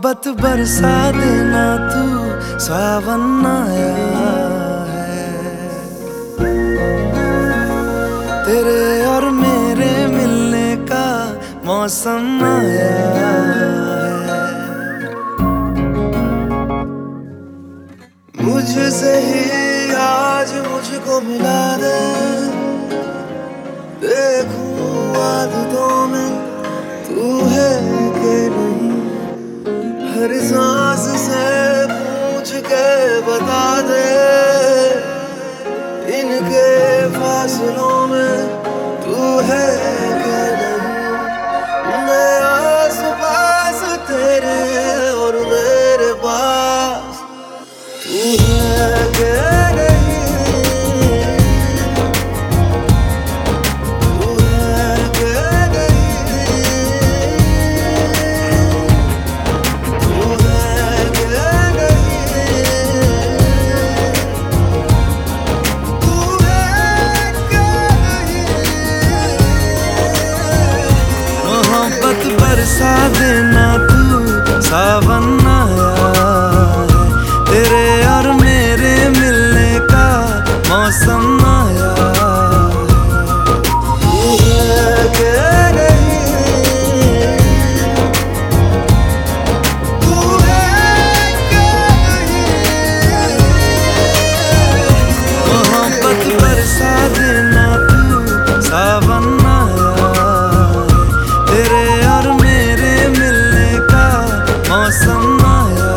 मोहब्बत बरसा देना तू, सावन आया है। तेरे और मेरे मिलने का मौसम आया है। मुझसे ही आज मुझको मिला दे, देखूं आदतों में तू है कि नहीं। हर सांस से पूछ के बता दे, इनके फासलों में तू है कि नहीं। मैं आस पास तेरे और मेरे पास तू है कि नहीं। बरसा देना तू, सावन आया है। तेरे और मेरे मिलने का मौसम आया है। तू है कि नहीं, तू है कि नहीं। मोहब्बत बरसा देना तू, सावन आया है। तेरे मौसम आया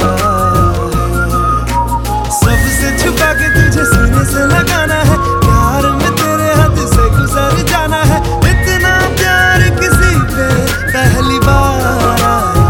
है। सबसे छुपा के तुझे सीने से लगाना है, प्यार में तेरे हद से गुजर जाना है। इतना प्यार किसी पे पहली बार आया है।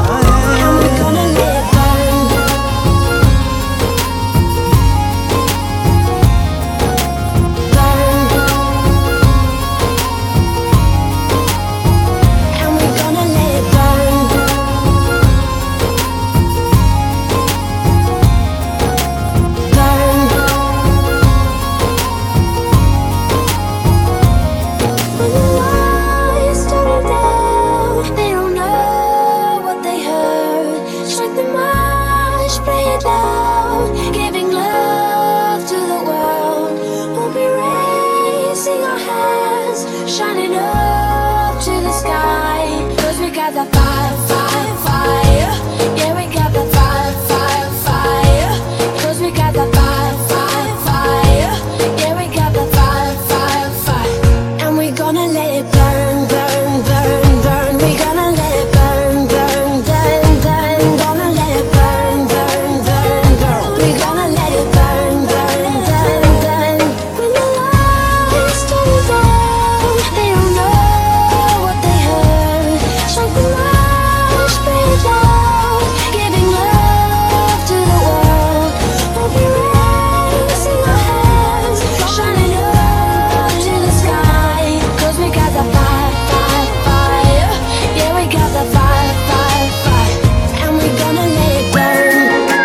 Giving love to the world, we'll be raising our hands, shining up to the sky. 'Cause we got the fire, fire, fire. Yeah, we got the fire, fire, fire. 'Cause we got the fire, fire, fire. Yeah, we got the fire, fire, fire. And we gonna let it burn, burn, burn, burn. We gonna let it burn, burn, burn, burn. Gonna let it burn, burn, burn, burn. We gonna let it burn, burn, burn, burn. When the lights turn down, they don't know what they heard. Strike the match, spray it out, giving love to the world. We'll be raising our hands, shining up to the sky. 'Cause we got the fire, fire, fire. Yeah, we got the fire, fire, fire. And we gonna let it burn.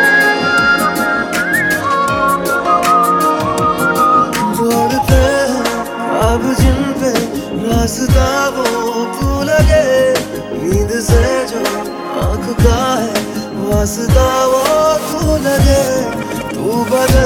बढ़ते अब जिन पे रास्ता वो तू लगे, नींद से जो आँख का है वास्ता वो तू लगे। तू बदल